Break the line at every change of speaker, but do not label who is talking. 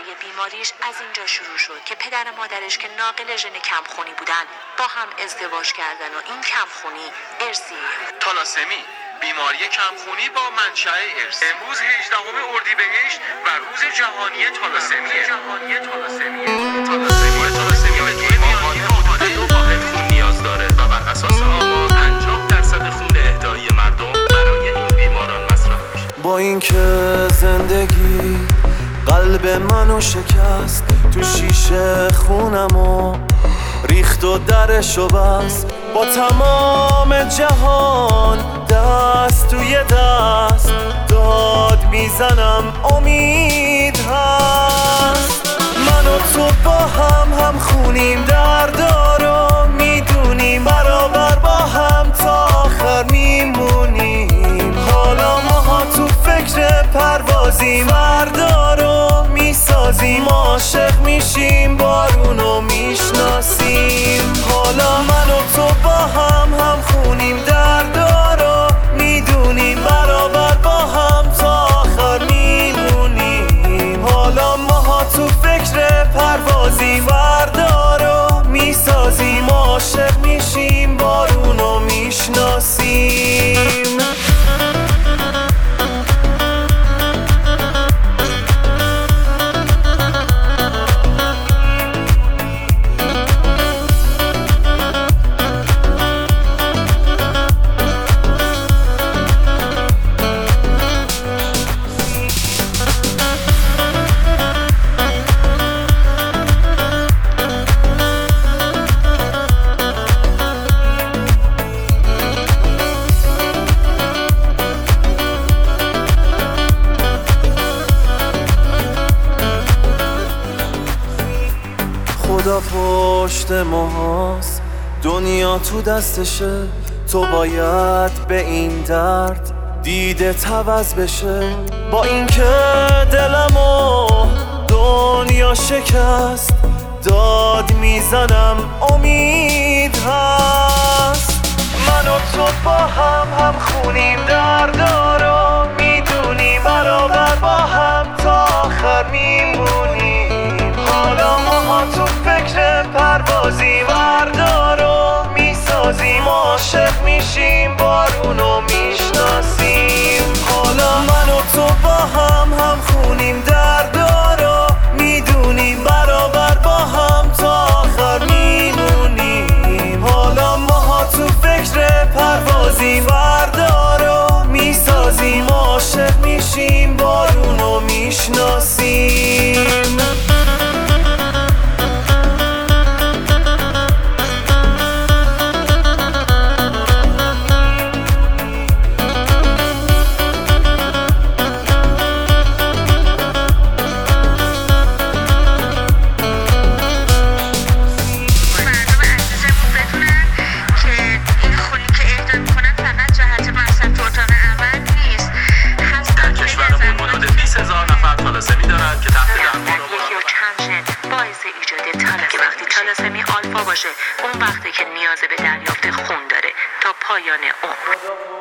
ماجرای بیماریش از اینجا شروع شد که پدر مادرش که ناقل ژن کمخونی بودن با هم ازدواج کردن و این کمخونی ارثیه.
تالاسمی، بیماری کمخونی با منشأ ارث. امروز 18 اردیبهشت و روز جهانی تالاسمیه. تالاسمی به طور میانگین حدود 2 واحد خون نیاز داره و بر اساس آمار 50% خون اهدایی مردم برای این بیماران مصرف میشه.
با اینکه زندگی قلب منو شکست، تو شیشه خونمو ریخت و درشو بست، با تمام جهان دست توی دست داد میزنم امید هست. من و تو با هم خونیم دردارو میدونیم، برابر با هم تا آخر میمونیم. حالا ماها تو فکر پروازیم، بردارو میسازیم، عاشق میشیم، بارونو میشناسیم. حالا من و تو با هم خونیم دردارو میدونیم، برابر با هم تا آخر میمونیم. حالا ماها تو فکر پروازیم، بردارو میسازیم، عاشق میشیم، بارونو میشناسیم. خدا پشت ماست، دنیا تو دستشه، تو باید به این درد دیده عوض بشه. با اینکه دلمو دنیا شکست، داد میزنم امید هست. من و تو با هم خونیم دردارو میدونیم، برابر با هم تا آخر میمونیم. حالا ماها تو فکر پروازیم، بردارو میسازیم، عاشق میشیم، بارونو میشناسیم. حالا من و تو با هم خونیم دردارو میدونیم، برابر با هم تا آخر میمونیم. حالا ماها تو فکر پروازیم، بردارو میسازیم، عاشق میشیم، بارونو میشناسیم.
که وقتی تالاسمی آلفا باشه، اون وقته که نیاز به دریافت خون داره تا پایان عمر.